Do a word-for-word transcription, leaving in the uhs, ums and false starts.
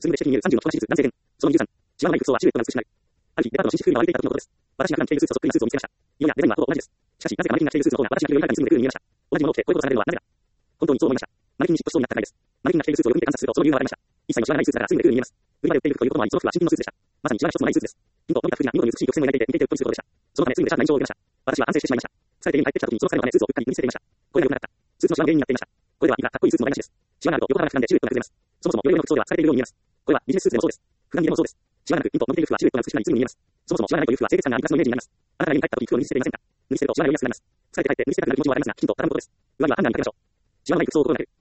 数名で指摘に見えるさんじゅうの着手術、男性弁。そのにじゅうさん。シワのない服装はシルエットが美しくない。ある日、デパートの新宿風に歩いていた時のことです。私が普段着ているスーツとそっくりなスーツを見つけました。色やデザインはほぼ同じです。しかし、なぜかマネキンが着ているスーツの方が私が着ているより中に住んでくるように見えました。同じものを着てこういうことされるのはなぜだ。本当にそう思いました。マネキンに嫉妬しそうになったからです。マネキンが着ているスーツをよく見て観察すると、その理由がわかりました。一切のシワがないスーツだから住んでくるように見えます。売り場で売っている服ということもあり、その服は新品のスーツでした。まさにシワが一つもないスーツです。ピンと伸びた服には見事に美しい曲線を描いていて、見ていてうっとりすることでした。そのため、すぐにシャープな印象を受けました。私は反省してしまいました。疲れて家に帰ってきた時にその疲れのためスーツをうっかり脱ぎ捨てていました。これが良くなかった。スーツのシワの原因になっていました。これではいいが、かっこいいスーツの台無しです。シワがあると横幅が膨らんでシルエットが崩れます。そもそもヨレヨレの服装では疲れているように見えます。これはビジネススーツでもそうです。普段着でもそうです。シワがなくピンと伸びている服はシルエットが美しくなりすぐに見えます。そもそもシワがないという服は清潔感がありプラスのイメージになります。あなたが家に帰った時服を脱ぎ捨てていませんか。脱ぎ捨てるとシワが寄りやすくなります。疲れて帰って脱ぎ捨てたくなる気持ちもわかりますが、きちんと畳むことです。上着はハンガーにかけましょう。シワのない服装を心がける。